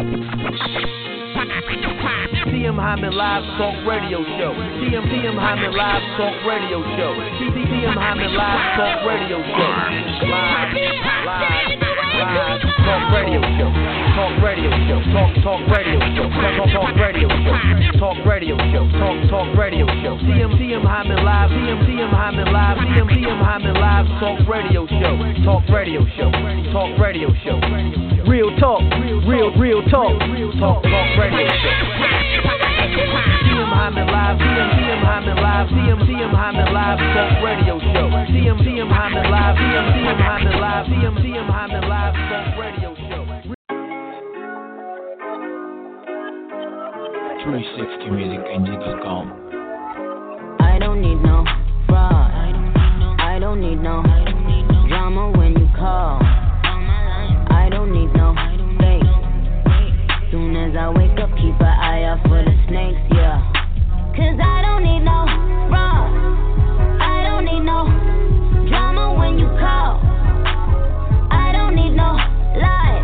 TM Hyman Live Talk Radio Show. TM Hyman Live Talk Radio Show. TM Hyman Live Talk Radio Show. Live Talk Radio Show. Talk Radio Show. Talk Radio Show. Talk Radio Show. Talk Radio Show. Talk Radio Show. TM Hyman Live. TM Hyman Live. TM Hyman Live Talk Radio Show. Talk Radio Show. Talk Radio Show. Real talk. Real talk. Talk Radio Show. TM Hyman Live, TM Hyman Live, TM Hyman Live Talk Radio Show. TM Hyman Live, TM Hyman Live, TM Hyman Live Talk Radio Show. 360musicNG.com. I don't need no fraud. I don't need no drama when you call. I don't need no fake. Soon as I wake up, keep an eye out for the snakes, yeah. Cause I don't need no fraud. I don't need no drama when you call. I don't need no lies.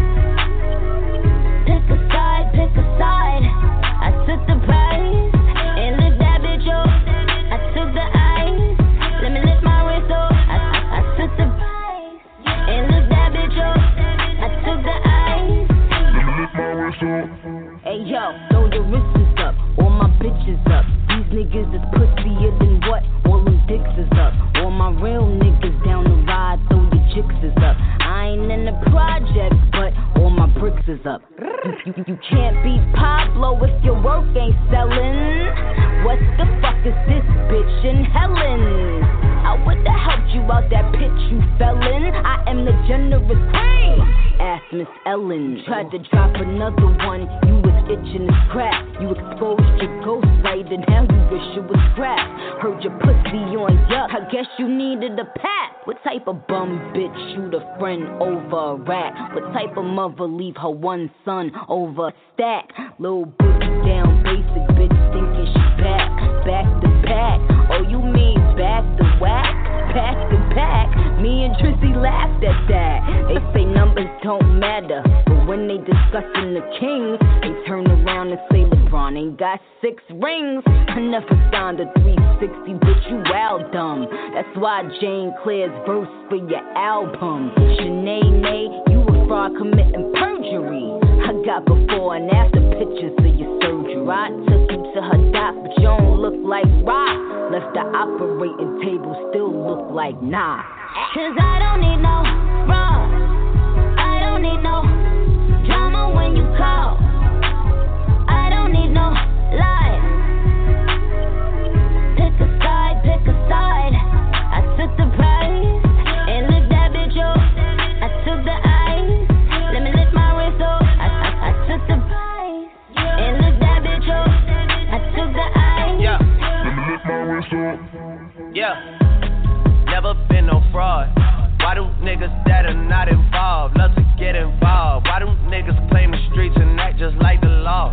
Pick a side, pick a side. I took the prize and lift that bitch up. I took the ice. Let me lift my wrist up. I took the prize and lift that bitch up. I took the ice. Let me lift my wrist up. Hey yo, throw the wrists up. All my bitches up. These niggas is pussier than what? All them dicks is up. All my real niggas down the ride, throw your chicks is up. I ain't in the project, but all my bricks is up. You can't beat Pablo if your work ain't selling. What the fuck is this bitch in Helen? I would've helped you out that pit you fell in. I am the generous queen. Ask Miss Ellen. Tried to drop another one, you was itching to scrap. You exposed your ghost right and now you wish it was scrap. Heard your pussy on yuck, I guess you needed a pat. What type of bum bitch shoot a friend over a rat? What type of mother leave her one son over a stack? Little boogie down basic bitch thinking she back to back. Oh you mean back to whack? Pack to pack. Me and Trizzy laughed at that. They say numbers don't matter, but when they discussing the king, they turn around and say LeBron ain't got 6 rings. I never signed a 360, but you wild dumb. That's why Jane Claire's verse for your album. Shanae, you a fraud committing perjury. I got before and after pictures of your surgery. I took you to her doc, but you don't look like rock. Left the operating table, still look like nah. Cause I don't need no fraud. I don't need no drama when you call. I don't need no lies. Pick a side, pick a side. I took the prize and lift that bitch up. I took the ice. Let me lift my wrist up. I took the prize and lift that bitch up. I took the ice. Yeah. Let me lift my wrist up. Yeah. Never been no fraud. Why do niggas that are not involved love to get involved? Why do niggas claim the streets and act just like the law?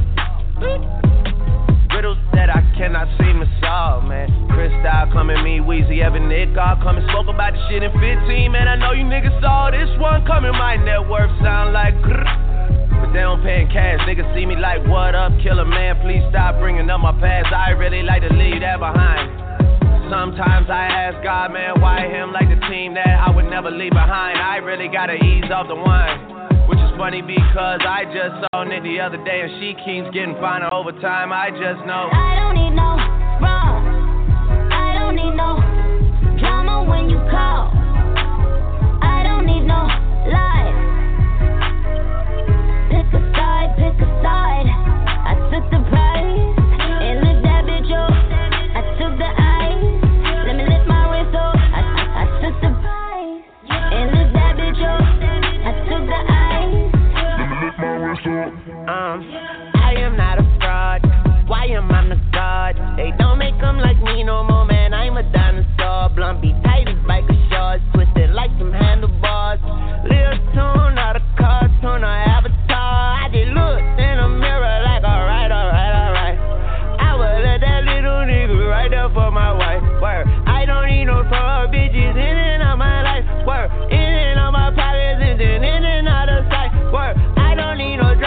Riddles that I cannot seem to solve, man. Chris Style coming, me, Weezy, Evan, Nick, all coming. Spoke about the shit in 15, man. I know you niggas saw this one coming. My net worth sound like but they don't pay in cash. Niggas see me like, what up, killer, man? Please stop bringing up my past. I really like to leave that behind. Sometimes I ask God, man, why him like the team that I would never leave behind? I really gotta ease off the wine. Which is funny because I just saw Nick the other day and she keeps getting finer over time. I just know I don't need no fraud. I don't need no drama when you call. I don't need no lies. Pick a side, pick a side. I took the prize and lift that bitch up. I took the ice. Let me lift my wrist up. I took the prize and lift that bitch up. I took the ice. Let me lift my wrist up. I am not a fraud. Why am I the god? They don't make them like me no more, man. I'm a dinosaur. Blunt be tight as biker shorts, twisted like some handlebars. Little tune out of cartoon or avatar. I just looked in the mirror like alright. I will let that little nigga right there for my wife. Word. I don't need no fraud bitches in and out my life. Word. In and out my pockets and then in and out of sight. Word. I don't need no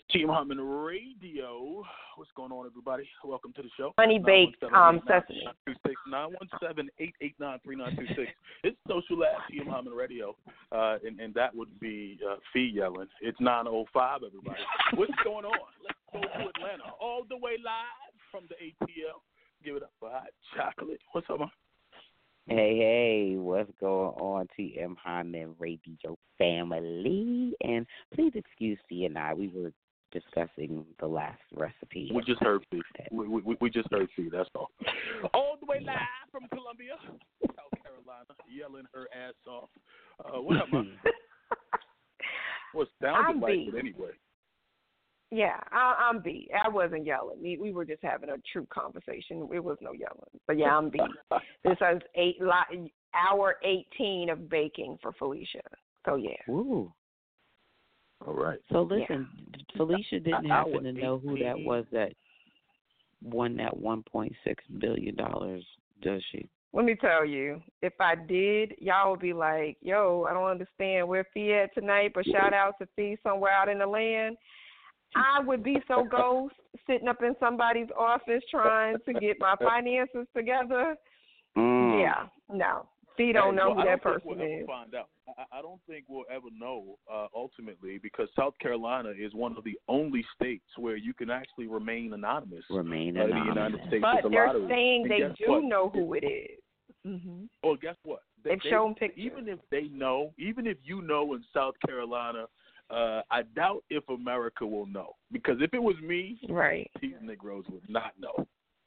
Team Harmon Radio. What's going on, everybody? Welcome to the show. Honey baked sesame. 917-889-3926. It's Social Lab, Team Harmon Radio, and that would be Fee yelling. It's 9:05, everybody. What's going on? Let's go to Atlanta, all the way live from the ATL. Give it up for Hot Chocolate. What's up, man? Hey, what's going on, TM Hyman Radio family? And please excuse Fee and I. We were discussing the last recipe. We just heard Fee. We just heard Fee, that's all. All the way live from Columbia, South Carolina, yelling her ass off. What up, man? Well, it sounded like it anyway. Yeah, I'm B. I wasn't yelling. We were just having a true conversation. It was no yelling. But yeah, I'm B. This is hour 18 of baking for Felicia. So yeah. Ooh. All right. So listen, Felicia didn't happen to know who that was that won that $1.6 billion, does she? Let me tell you, if I did, y'all would be like, yo, I don't understand where Fee at tonight, but shout out to Fee somewhere out in the land. I would be so ghost sitting up in somebody's office trying to get my finances together. Yeah, no. Fee don't know who that person is. Find out. I don't think we'll ever know ultimately, because South Carolina is one of the only states where you can actually remain anonymous. In the United States. But they're saying they do know who it is. Mm-hmm. Well, guess what? They've shown pictures. Even if they know, even if you know in South Carolina, I doubt if America will know. Because if it was me, right, these Negroes would not know.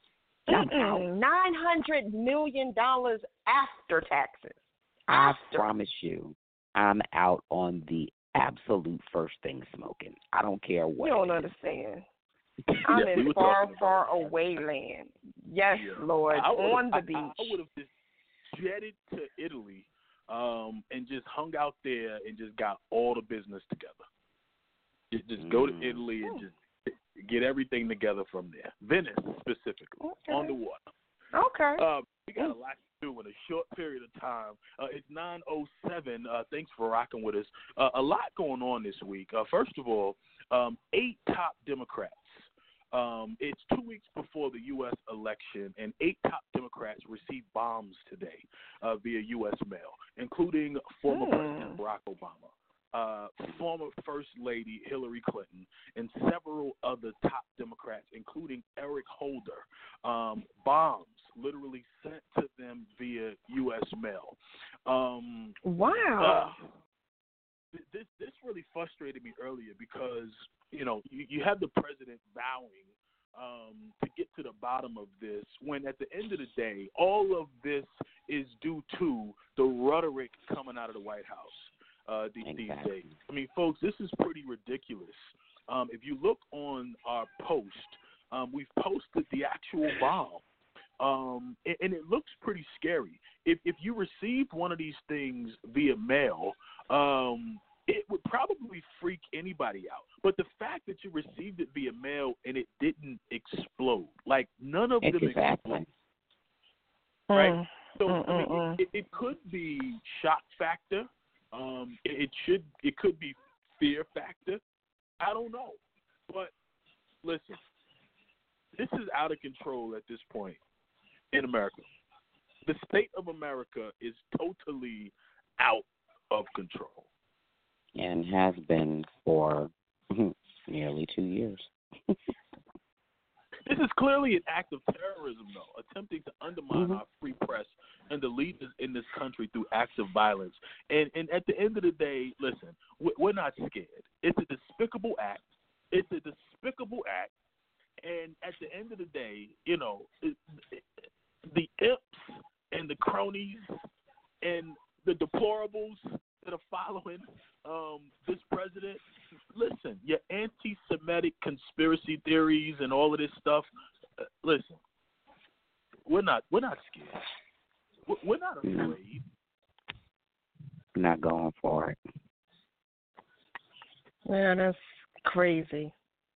$900 million after taxes. I promise you, I'm out on the absolute first thing smoking. I don't care what. You don't understand. I'm in far, far away land. Yes, Lord, on the beach. I would have just jetted to Italy and just hung out there and just got all the business together. Just go to Italy and just get everything together from there. Venice, specifically, on the water. Okay. We got a lot to do in a short period of time. It's 9:07. Thanks for rocking with us. A lot going on this week. First of all, 8 top Democrats. It's 2 weeks before the U.S. election, and 8 top Democrats received bombs today via U.S. mail, including former President Barack Obama, former First Lady Hillary Clinton, and several other top Democrats, including Eric Holder. Bombs literally sent to them via U.S. mail. Wow. This really frustrated me earlier because, you have the president vowing to get to the bottom of this, when at the end of the day, all of this is due to the rhetoric coming out of the White House these days. I mean, folks, this is pretty ridiculous. If you look on our post, we've posted the actual bomb, and it looks pretty scary. If you received one of these things via mail, it would probably freak anybody out. But the fact that you received it via mail and it didn't explode, like none of them exploded, right? So I mean, it could be shock factor. It could be fear factor. I don't know. But listen, this is out of control at this point in America. The state of America is totally out of control. And has been for nearly 2 years. This is clearly an act of terrorism, though, attempting to undermine our free press and the leaders in this country through acts of violence. And at the end of the day, listen, we're not scared. It's a despicable act. It's a despicable act. And at the end of the day, the imps and the cronies and the deplorables that are following this president, listen, your anti-Semitic conspiracy theories and all of this stuff, listen, we're not scared. We're not afraid. Not going for it. Yeah, that's crazy.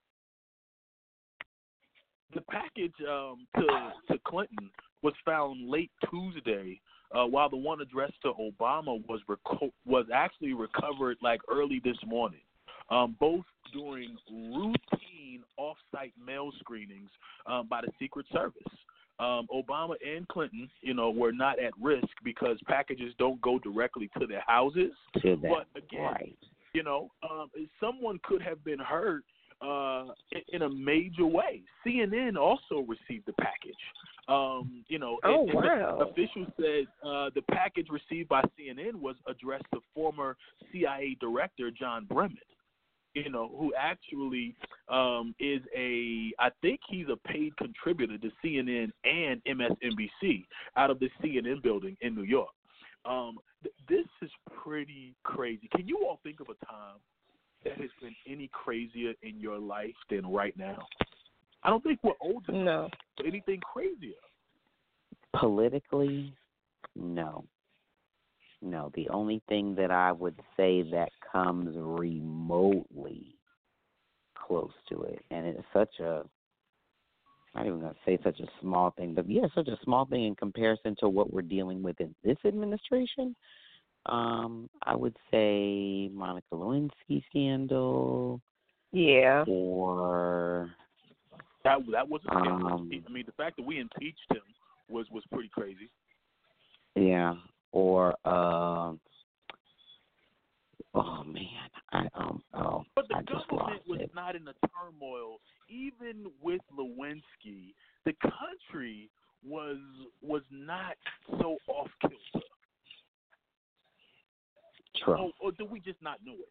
The package to Clinton was found late Tuesday, while the one addressed to Obama was actually recovered like early this morning. both during routine off-site mail screenings by the Secret Service. Obama and Clinton, were not at risk because packages don't go directly to their houses. To them. But again, right. Someone could have been hurt in a major way. CNN also received the package. Wow. Officials said the package received by CNN was addressed to former CIA director John Bremen, who actually is I think he's a paid contributor to CNN and MSNBC out of the CNN building in New York. This is pretty crazy. Can you all think of a time that has been any crazier in your life than right now? I don't think we're old enough for anything crazier. Politically, no. No, the only thing that I would say that comes remotely close to it, and it's such a, I'm not even going to say such a small thing, but yeah, such a small thing in comparison to what we're dealing with in this administration. I would say Monica Lewinsky scandal. Yeah. Or that was a scandal. I mean, the fact that we impeached him was pretty crazy. Yeah. Or oh man, But the I just government lost was it. not in a turmoil. Even with Lewinsky, the country was not so off kilter. True. Or did we just not know it?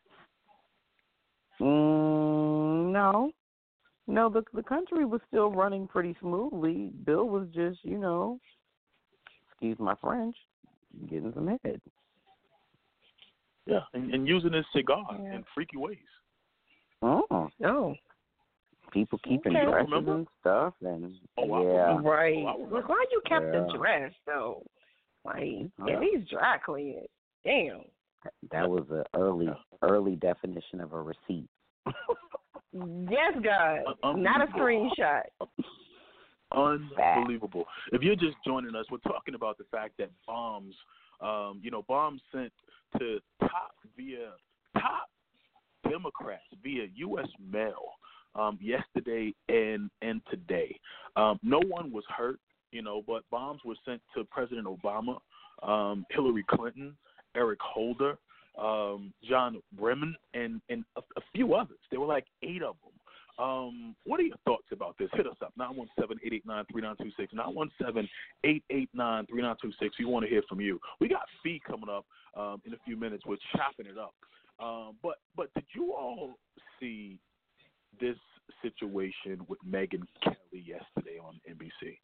No, the country was still running pretty smoothly. Bill was just, excuse my French, getting some head. Yeah, and using his cigar in freaky ways. Oh. People keeping dresses and stuff, and yeah. Right. Look, why you kept the dress, though? Like, at least dry clean it. Damn. That was an early definition of a receipt. Yes, God. Not a screenshot. Unbelievable. If you're just joining us, we're talking about the fact that bombs sent to top Democrats via U.S. mail yesterday and today. No one was hurt, but bombs were sent to President Obama, Hillary Clinton, Eric Holder, John Bremen, and a few others. There were like 8 of them. What are your thoughts about this? Hit us up, 917-889-3926, 917-889-3926. We want to hear from you. We got Fee coming up in a few minutes. We're chopping it up. But did you all see this situation with Megyn Kelly yesterday on NBC?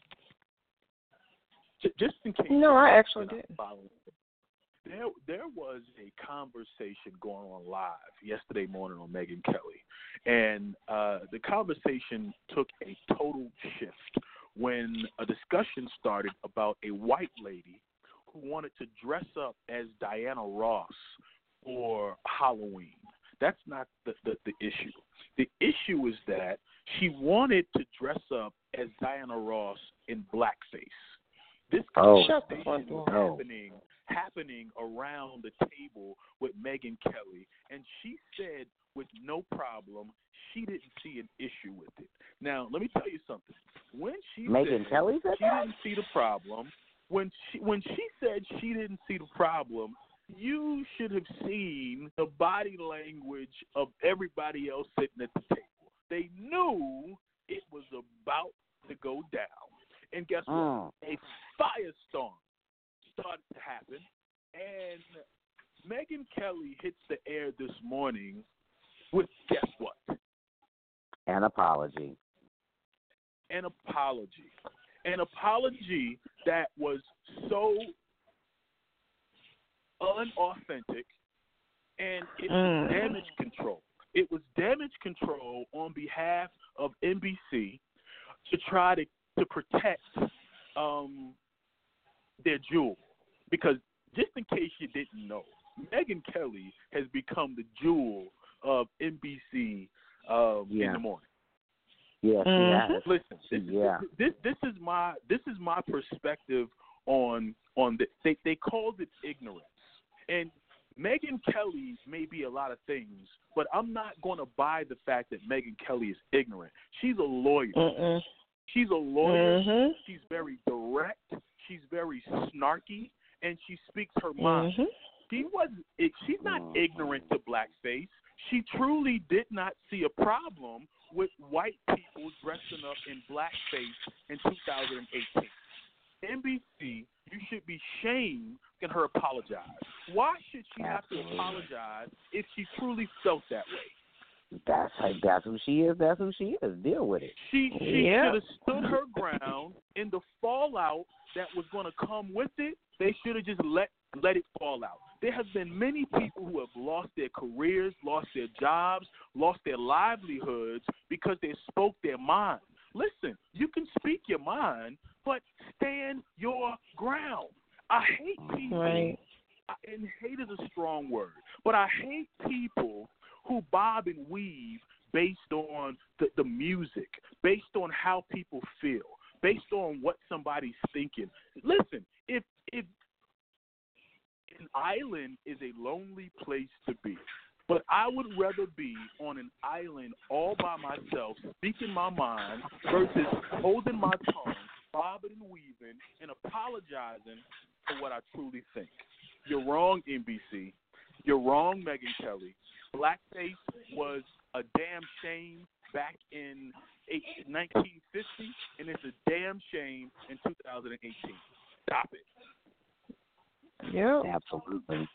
Just in case. No, I actually did. There was a conversation going on live yesterday morning on Megyn Kelly, and the conversation took a total shift when a discussion started about a white lady who wanted to dress up as Diana Ross for Halloween. That's not the issue. The issue is that she wanted to dress up as Diana Ross in blackface. This conversation was happening around the table with Megyn Kelly, and she said with no problem she didn't see an issue with it. Now, let me tell you something. When she Megyn Kelly said she didn't see the problem, when she said she didn't see the problem, you should have seen the body language of everybody else sitting at the table. They knew it was about to go down. And guess what? A firestorm started to happen, and Megyn Kelly hits the air this morning with, guess what? An apology. An apology. An apology that was so unauthentic, and it was damage control. It was damage control on behalf of NBC to try to protect their jewel. Because just in case you didn't know, Megyn Kelly has become the jewel of NBC in the morning. Yeah, she has. Listen, this is my perspective on this. They called it ignorance, and Megyn Kelly may be a lot of things, but I'm not going to buy the fact that Megyn Kelly is ignorant. She's a lawyer. Mm-mm. She's a lawyer. Mm-hmm. She's very direct. She's very snarky, and she speaks her mind. Mm-hmm. She's not ignorant to blackface. She truly did not see a problem with white people dressing up in blackface in 2018. NBC, you should be shamed in her apologize. Why should she have to apologize if she truly felt that way? That's who she is. That's who she is. Deal with it. She should have stood her ground. In the fallout that was going to come with it, they should have just let it fall out. There have been many people who have lost their careers, lost their jobs, lost their livelihoods because they spoke their mind. Listen, you can speak your mind, but stand your ground. I hate people, and hate is a strong word, but I hate people who bob and weave based on the music, based on how people feel, based on what somebody's thinking. Listen, if an island is a lonely place to be, but I would rather be on an island all by myself, speaking my mind, versus holding my tongue, bobbing and weaving, and apologizing for what I truly think. You're wrong, NBC. You're wrong, Megyn Kelly. Blackface was a damn shame back in 1950, and it's a damn shame in 2018. Stop it. Yeah. Absolutely.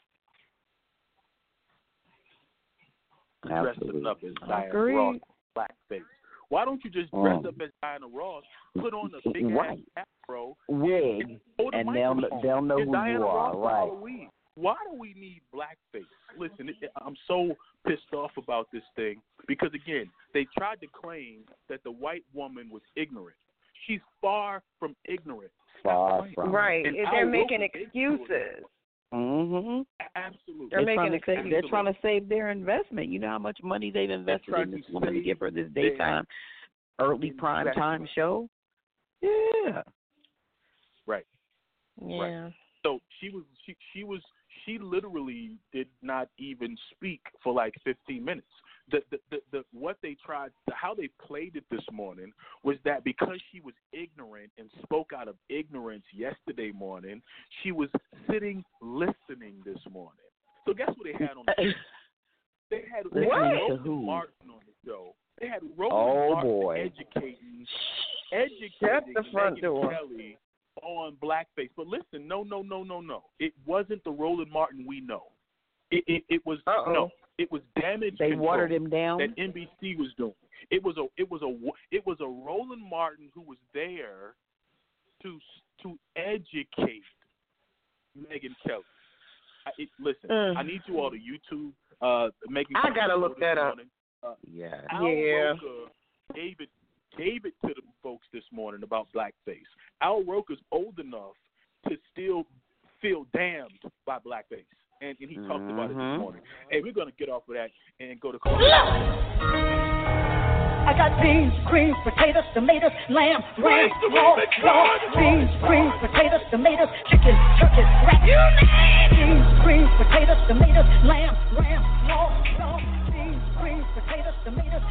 Dressing up as Diana Ross, blackface. Why don't you just dress up as Diana Ross, put on a big ass afro, wig, and they'll know who Diana you are, Ross right? Halloween. Why do we need blackface? Listen, I'm so pissed off about this thing because, again, they tried to claim that the white woman was ignorant. She's far from ignorant. Far from. Right. And They're making excuses. Mm-hmm. Absolutely. They're trying to save their investment. You know how much money they've invested in this woman to give her this daytime, early prime time show? Yeah. Right. Yeah. Right. So she literally did not even speak for like 15 minutes. What they tried, how they played it this morning was that because she was ignorant and spoke out of ignorance yesterday morning, she was sitting listening this morning. So guess what they had on the show? They had Roland Martin on the show. They had Roland Martin educating the front Megyn door. Kelly on blackface. But listen, no. It wasn't the Roland Martin we know. It was no. It was damage They control watered him down. that NBC was doing. It was a Roland Martin who was there to educate Megyn Kelly. I need you all to YouTube Megyn Kelly. I gotta look that up. Al Roker gave it to the folks this morning about blackface. Al Roker's old enough to still feel damned by blackface. And he talked about it this morning. Hey, we're going to get off of that and go to call. I got beans, greens, potatoes, tomatoes, lamb, ram, raw, beans, greens, potatoes, tomatoes, chicken, turkey, rat. Beans, greens, potatoes, tomatoes, lamb, ram, raw, beans, greens, potatoes, tomatoes,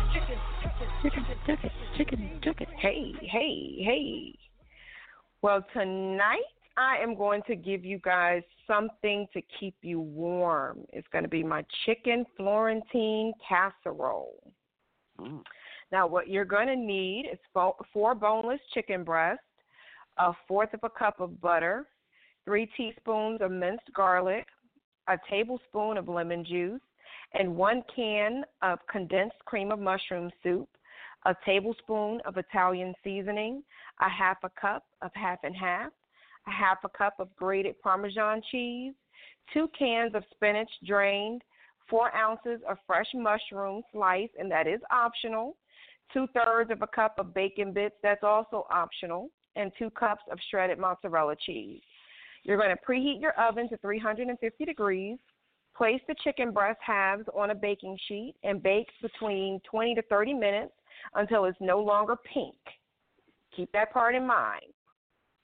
chicken. Hey. Well, tonight I am going to give you guys something to keep you warm. It's going to be my chicken Florentine casserole. Now, what you're going to need is 4 boneless chicken breasts, 1/4 of a cup of butter, 3 teaspoons of minced garlic, a tablespoon of lemon juice, and 1 can of condensed cream of mushroom soup, a tablespoon of Italian seasoning, 1/2 cup of half and half, 1/2 cup of grated Parmesan cheese, 2 cans of spinach drained, 4 ounces of fresh mushroom sliced, and that is optional, 2/3 of a cup of bacon bits, that's also optional, and 2 cups of shredded mozzarella cheese. You're going to preheat your oven to 350 degrees. Place the chicken breast halves on a baking sheet and bake between 20 to 30 minutes until it's no longer pink. Keep that part in mind.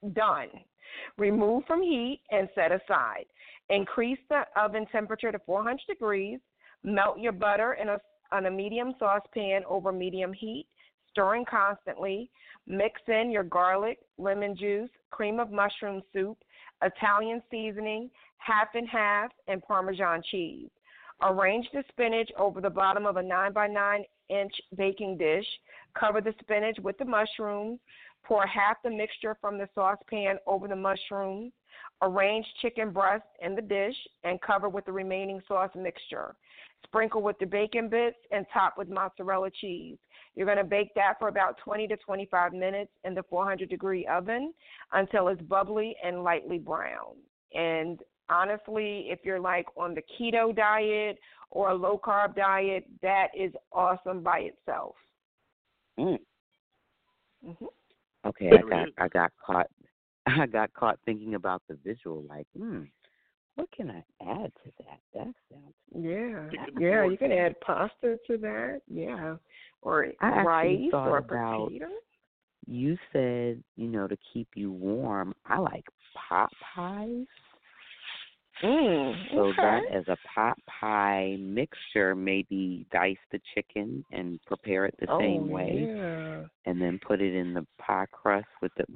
Done. Remove from heat and set aside. Increase the oven temperature to 400 degrees. Melt your butter on a medium saucepan over medium heat, stirring constantly. Mix in your garlic, lemon juice, cream of mushroom soup, Italian seasoning, half and half, and Parmesan cheese. Arrange the spinach over the bottom of a 9 by 9 inch baking dish. Cover the spinach with the mushrooms. Pour half the mixture from the saucepan over the mushrooms. Arrange chicken breast in the dish and cover with the remaining sauce mixture. Sprinkle with the bacon bits and top with mozzarella cheese. You're going to bake that for about 20 to 25 minutes in the 400-degree oven until it's bubbly and lightly brown. And honestly, if you're like on the keto diet or a low-carb diet, that is awesome by itself. Mm. Mm-hmm. Okay, I got caught thinking about the visual, like, what can I add to that? That sounds you can add pasta to that, or I rice thought or about, potato. You said, to keep you warm. I like pot pies. So that as a pot pie mixture, maybe dice the chicken and prepare it the same way, and then put it in the pie crust with the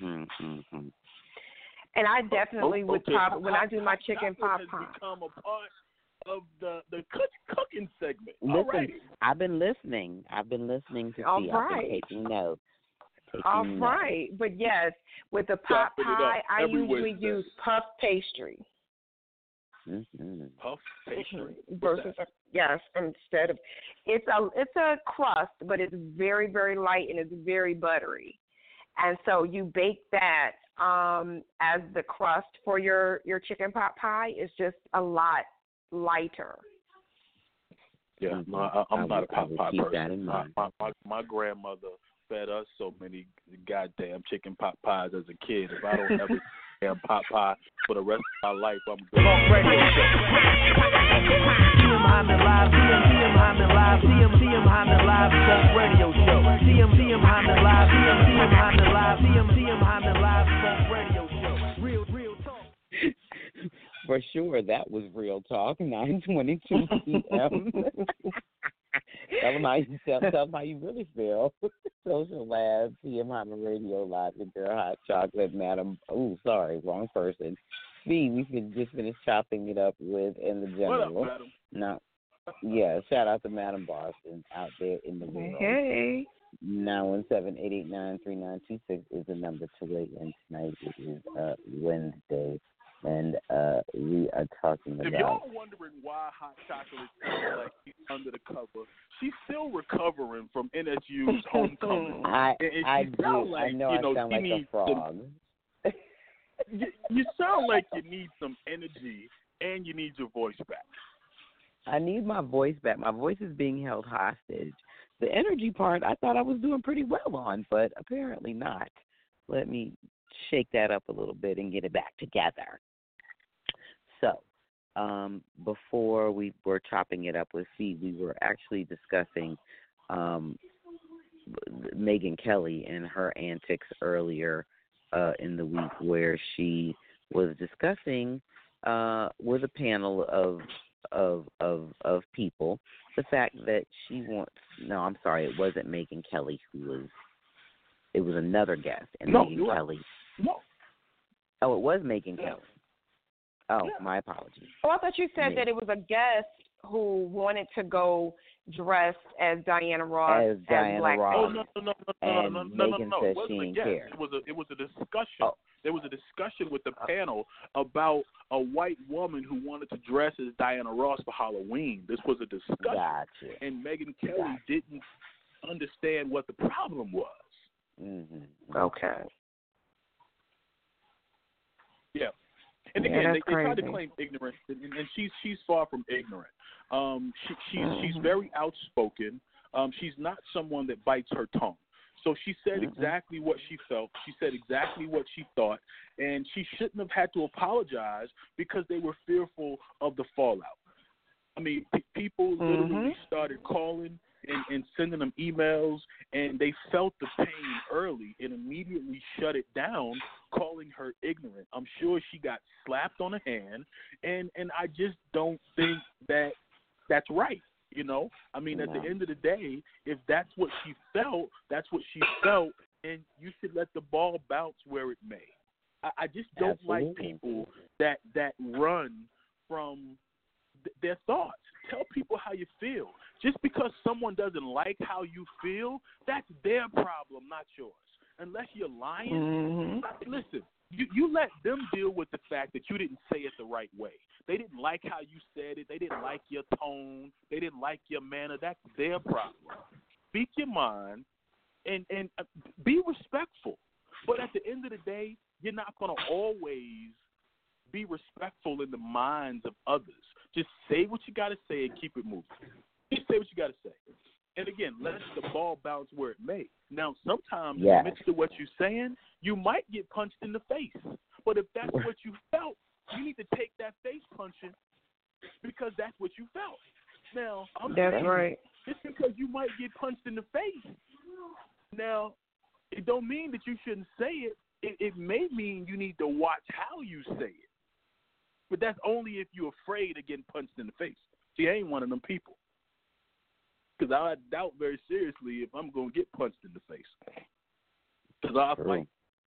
And I definitely would when I do my chicken pot pie. Become a part of the cooking segment. Listen, I've been listening to see. All right. I've been taking notes. All right, but yes, with the pot pie, I usually use puff pastry. Mm-hmm. Puff pastry versus instead of it's a crust, but it's very, very light and it's very buttery, and so you bake that as the crust for your chicken pot pie. Is just a lot lighter. Yeah, I'm not a pot pie person. That in mind. My grandmother fed us so many goddamn chicken pot pies as a kid. If I don't ever damn pot pie for the rest of my life, I'm good. Talk radio show. TM Hyman live. TM Hyman live. TM Hyman live. Talk radio show. TM Hyman live. TM Hyman live. TM Hyman live. Talk radio show. Real talk. For sure, that was real talk. 9:22 p.m. Tell them how you really feel. Social Lab, TM Hyman Radio Live with your hot chocolate, Madam. Oh, sorry, wrong person. We just finished chopping it up with in the general. What up, Madam? No, shout out to Madam Boston out there in the world. Hey. 917-889-3926 is the number to weigh in tonight. It is Wednesday. And we are talking about. If y'all are wondering why Hot Chocolate is like she's under the cover, she's still recovering from NSU's homecoming. I do. Like, I know I sound like a frog. You sound like you need some energy and you need your voice back. I need my voice back. My voice is being held hostage. The energy part, I thought I was doing pretty well on, but apparently not. Let me shake that up a little bit and get it back together. So, before we were chopping it up with Fee, we were actually discussing Megyn Kelly and her antics earlier in the week, where she was discussing with a panel of people the fact that she wants. No, I'm sorry, it wasn't Megyn Kelly it was another guest, and Megyn Kelly. No. Oh, it was Megyn Kelly. Oh, my apologies. Oh, I thought you said that it was a guest who wanted to go dressed as Diana Ross. As Diana Black Ross. Oh, no. And Megyn said she didn't care. It was a discussion. Oh. There was a discussion with the panel about a white woman who wanted to dress as Diana Ross for Halloween. This was a discussion. Gotcha. And Megyn Kelly didn't understand what the problem was. Mm-hmm. Okay. Yeah. And again, they tried to crazy. claim ignorance, and she's far from ignorant. She's very outspoken. She's not someone that bites her tongue. So she said exactly what she felt. She said exactly what she thought, and she shouldn't have had to apologize because they were fearful of the fallout. I mean, people literally started calling and sending them emails, and they felt the pain early and immediately shut it down, calling her ignorant. I'm sure she got slapped on the hand, and I just don't think that that's right. You know, I mean, at the end of the day, if that's what she felt, that's what she felt, and you should let the ball bounce where it may. I just don't like people that run from their thoughts. Tell people how you feel. Just because someone doesn't like how you feel, that's their problem, not yours. Unless you're lying, listen, you let them deal with the fact that you didn't say it the right way. They didn't like how you said it. They didn't like your tone. They didn't like your manner. That's their problem. Speak your mind and be respectful. But at the end of the day, you're not going to always be respectful in the minds of others. Just say what you got to say and keep it moving. Just say what you got to say. And again, let the ball bounce where it may. Now, sometimes in the midst of what you're saying, you might get punched in the face. But if that's what you felt, you need to take that face punching because that's what you felt. Now, that's right. Just because you might get punched in the face, now, it don't mean that you shouldn't say it. It may mean you need to watch how you say it. But that's only if you're afraid of getting punched in the face. See, I ain't one of them people. Because I doubt very seriously if I'm going to get punched in the face. Because I'll fight.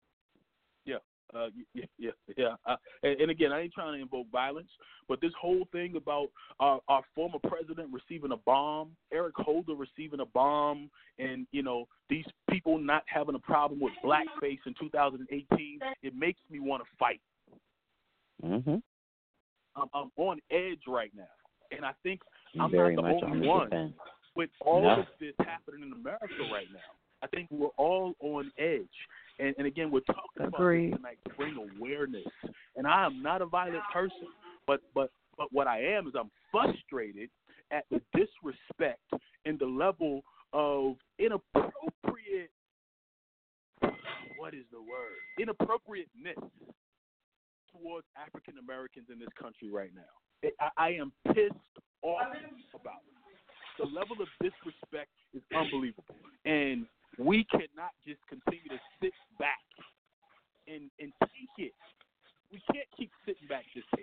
And again, I ain't trying to invoke violence, but this whole thing about our former president receiving a bomb, Eric Holder receiving a bomb, and, you know, these people not having a problem with blackface in 2018, it makes me want to fight. Mm-hmm. I'm on edge right now, and I think I'm very not the only one with all of this happening in America right now. I think we're all on edge. And again, we're talking about this tonight to bring awareness. And I am not a violent person, but what I am is I'm frustrated at the disrespect and the level of inappropriate, what is the word? Inappropriateness towards African Americans in this country right now. I am pissed off about it. The level of disrespect is unbelievable. And we cannot just continue to sit back and take it. We can't keep sitting back just taking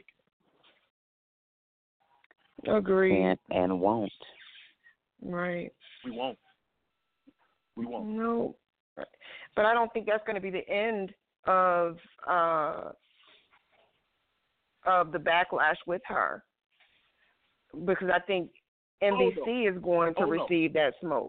it. Agreed. And won't. Right. We won't. No. But I don't think that's going to be the end of the backlash with her. Because I think NBC is going to receive that smoke.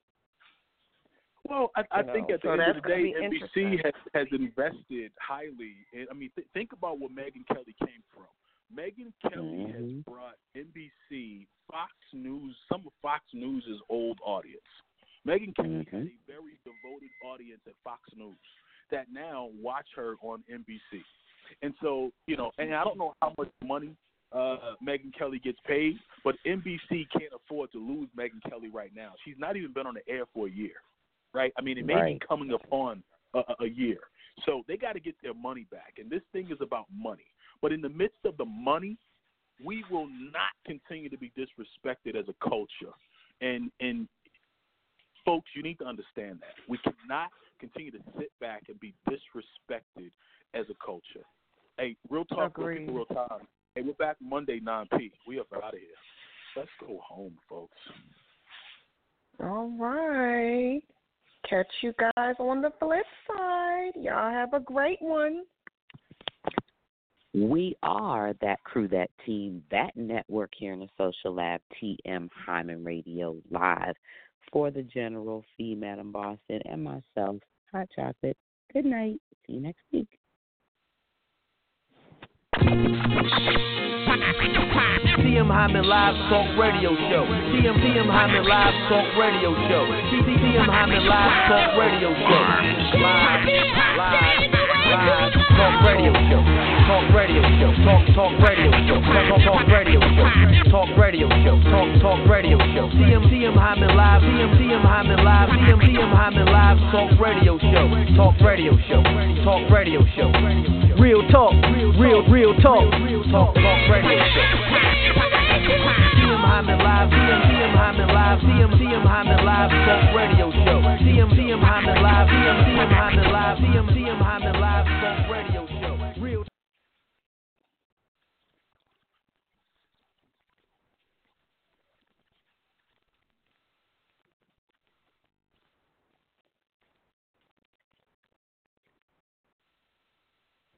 Well, I think at the end of the day, NBC has invested highly. I mean, think about where Megyn Kelly came from. Megyn Kelly has brought NBC, Fox News, some of Fox News' old audience. Megyn Kelly has a very devoted audience at Fox News that now watch her on NBC. And so, you know, and I don't know how much money Megyn Kelly gets paid, but NBC can't afford to lose Megyn Kelly right now. She's not even been on the air for a year. Right? I mean, it may be coming upon a year. So they got to get their money back. And this thing is about money. But in the midst of the money, we will not continue to be disrespected as a culture. And folks, you need to understand that. We cannot continue to sit back and be disrespected as a culture. Hey, real talk, real time. Hey, we're back Monday, 9p. We up out of here. Let's go home, folks. All right. Catch you guys on the flip side. Y'all have a great one. We are that crew, that team, that network here in the Social Lab, TM Hyman Radio Live. For the General, Fee, Madam Boston, and myself, Hot Chocolate. Good night. See you next week. TM Hyman Live Talk Radio Show. TM Hyman Live Talk Radio Show. TM Hyman Live Talk Radio Show. Live Talk Radio Show. Talk Radio Show. Talk Radio Show. Talk Radio Show. Talk Radio Show. Talk Radio Show. TM Hyman Live. TM Hyman Live. TM Hyman Live Talk Radio Show. Talk Radio Show. Talk Radio Show. Real talk. Real talk. Talk Radio Show. TM Hyman Live, TM Hyman Live, TM Hyman Live, Funk Radio Show. TM Hyman Live, TM Hyman Live, TM Hyman Live, Funk